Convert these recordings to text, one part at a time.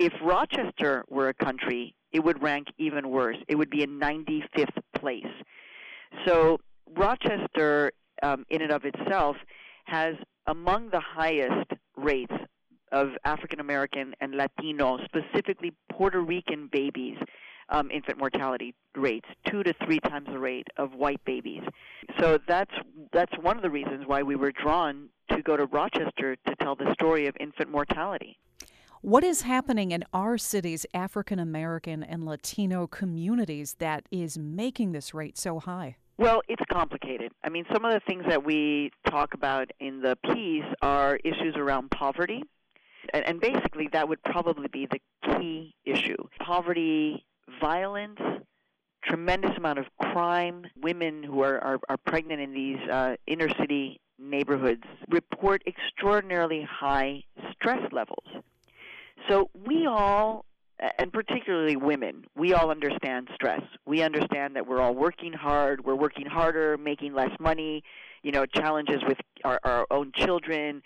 If Rochester were a country, it would rank even worse. It would be in 95th place. So Rochester, in and of itself, has among the highest rates of African American and Latino, specifically Puerto Rican babies, infant mortality rates, 2 to 3 times the rate of white babies. So that's one of the reasons why we were drawn to go to Rochester to tell the story of infant mortality. What is happening in our city's African American and Latino communities that is making this rate so high? Well, it's complicated. I mean, some of the things that we talk about in the piece are issues around poverty, and basically that would probably be the key issue. Poverty, violence, tremendous amount of crime. Women who are pregnant in these inner city neighborhoods report extraordinarily high stress levels. So we all, and particularly women, we all understand stress. We understand that we're all working hard, we're working harder, making less money, challenges with our own children,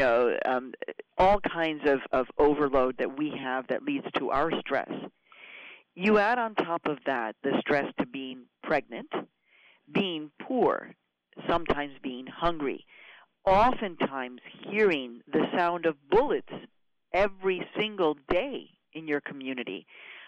all kinds of overload that we have that leads to our stress. You add on top of that the stress to being pregnant, being poor, sometimes being hungry, oftentimes hearing the sound of bullets every single day in your community,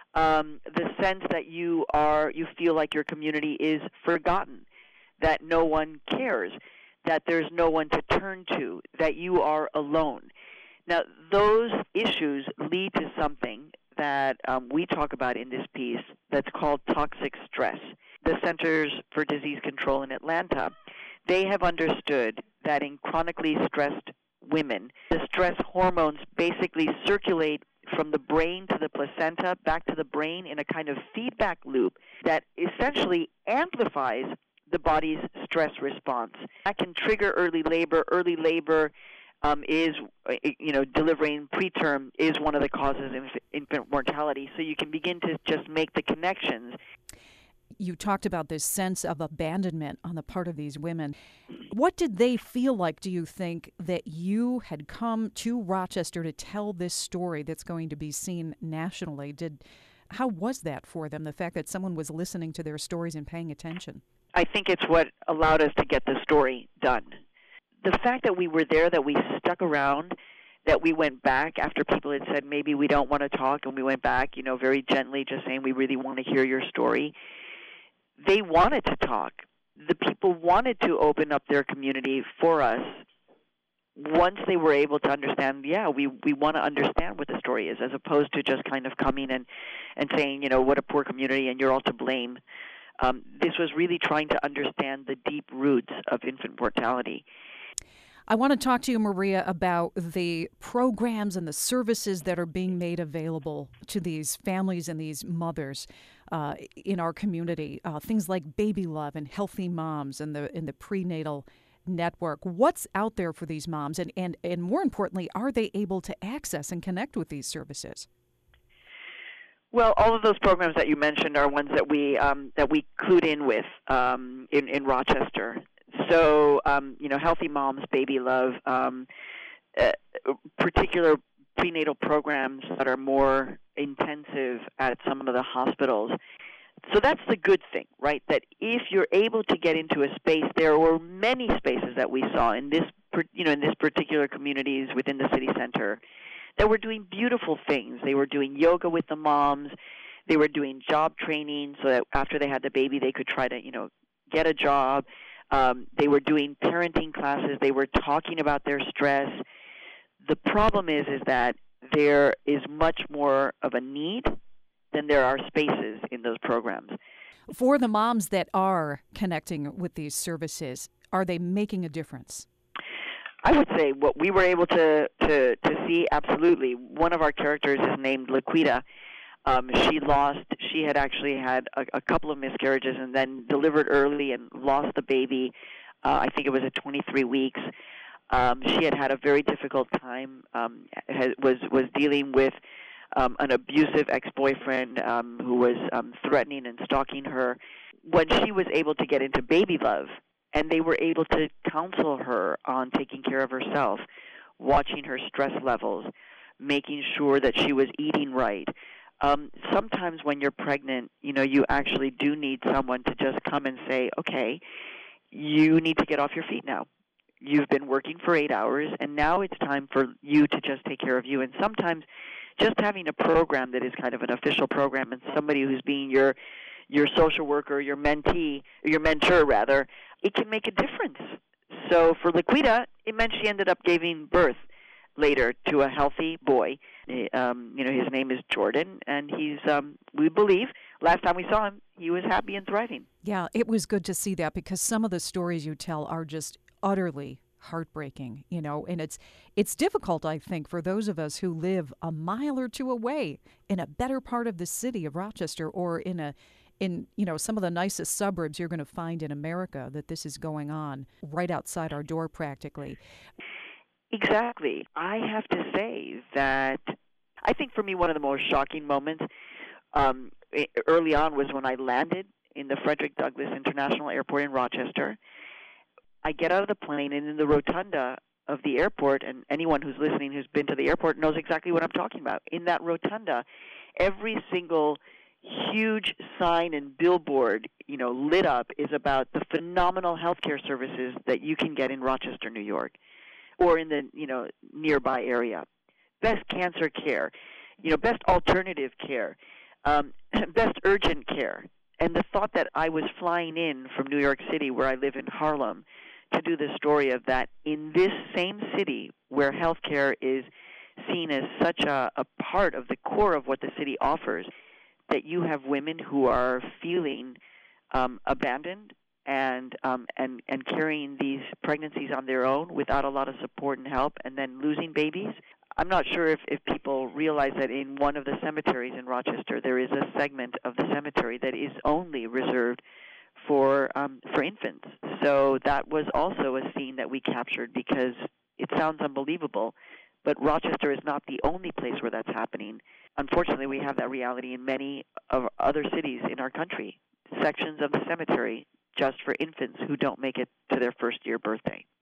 the sense that you feel like your community is forgotten, that no one cares, that there's no one to turn to, that you are alone. Now, those issues lead to something that we talk about in this piece that's called toxic stress. The Centers for Disease Control in Atlanta, they have understood that in chronically stressed women, the stress hormones basically circulate from the brain to the placenta, back to the brain in a kind of feedback loop that essentially amplifies the body's stress response. That can trigger early labor. Early labor is, delivering preterm is one of the causes of infant mortality. So you can begin to just make the connections. You talked about this sense of abandonment on the part of these women. What did they feel like, do you think, that you had come to Rochester to tell this story that's going to be seen nationally? How was that for them, the fact that someone was listening to their stories and paying attention? I think it's what allowed us to get the story done. The fact that we were there, that we stuck around, that we went back after people had said, maybe we don't want to talk, and we went back, very gently, just saying, we really want to hear your story. They wanted to talk. The people wanted to open up their community for us once they were able to understand, we want to understand what the story is, as opposed to just kind of coming and saying, what a poor community and you're all to blame. This was really trying to understand the deep roots of infant mortality. I want to talk to you, Maria, about the programs and the services that are being made available to these families and these mothers in our community. Things like Baby Love and Healthy Moms and the prenatal network. What's out there for these moms? And more importantly, are they able to access and connect with these services? Well, all of those programs that you mentioned are ones that we clued in with in Rochester. So, Healthy Moms, Baby Love, particular prenatal programs that are more intensive at some of the hospitals. So that's the good thing, right? That if you're able to get into a space, there were many spaces that we saw in this particular communities within the city center that were doing beautiful things. They were doing yoga with the moms. They were doing job training so that after they had the baby, they could try to, get a job. They were doing parenting classes. They were talking about their stress. The problem is that there is much more of a need than there are spaces in those programs. For the moms that are connecting with these services, are they making a difference? I would say what we were able to see, absolutely. One of our characters is named Laquita. She had actually had a couple of miscarriages and then delivered early and lost the baby. I think it was at 23 weeks. She had a very difficult time, was dealing with an abusive ex-boyfriend who was threatening and stalking her. When she was able to get into Baby Love, and they were able to counsel her on taking care of herself, watching her stress levels, making sure that she was eating right. Sometimes when you're pregnant, you actually do need someone to just come and say, okay, you need to get off your feet now. You've been working for 8 hours, and now it's time for you to just take care of you. And sometimes just having a program that is kind of an official program and somebody who's being your social worker, your mentee, or your mentor rather, it can make a difference. So for Laquita, it meant she ended up giving birth later to a healthy boy. His name is Jordan, and he's, we believe, last time we saw him, he was happy and thriving. Yeah, it was good to see that because some of the stories you tell are just utterly heartbreaking, and it's difficult, I think, for those of us who live a mile or two away in a better part of the city of Rochester or in some of the nicest suburbs you're going to find in America, that this is going on right outside our door practically. Exactly. I have to say that I think for me one of the most shocking moments early on was when I landed in the Frederick Douglass International Airport in Rochester. I get out of the plane, and in the rotunda of the airport, and anyone who's listening who's been to the airport knows exactly what I'm talking about. In that rotunda, every single huge sign and billboard, lit up is about the phenomenal healthcare services that you can get in Rochester, New York, or in the, nearby area. Best cancer care, best alternative care, best urgent care. And the thought that I was flying in from New York City, where I live in Harlem, to do the story of that in this same city where healthcare is seen as such a part of the core of what the city offers, that you have women who are feeling abandoned and carrying these pregnancies on their own without a lot of support and help, and then losing babies. I'm not sure if people realize that in one of the cemeteries in Rochester, there is a segment of the cemetery that is only reserved for infants. So that was also a scene that we captured because it sounds unbelievable, but Rochester is not the only place where that's happening. Unfortunately, we have that reality in many of other cities in our country, sections of the cemetery just for infants who don't make it to their first-year birthday.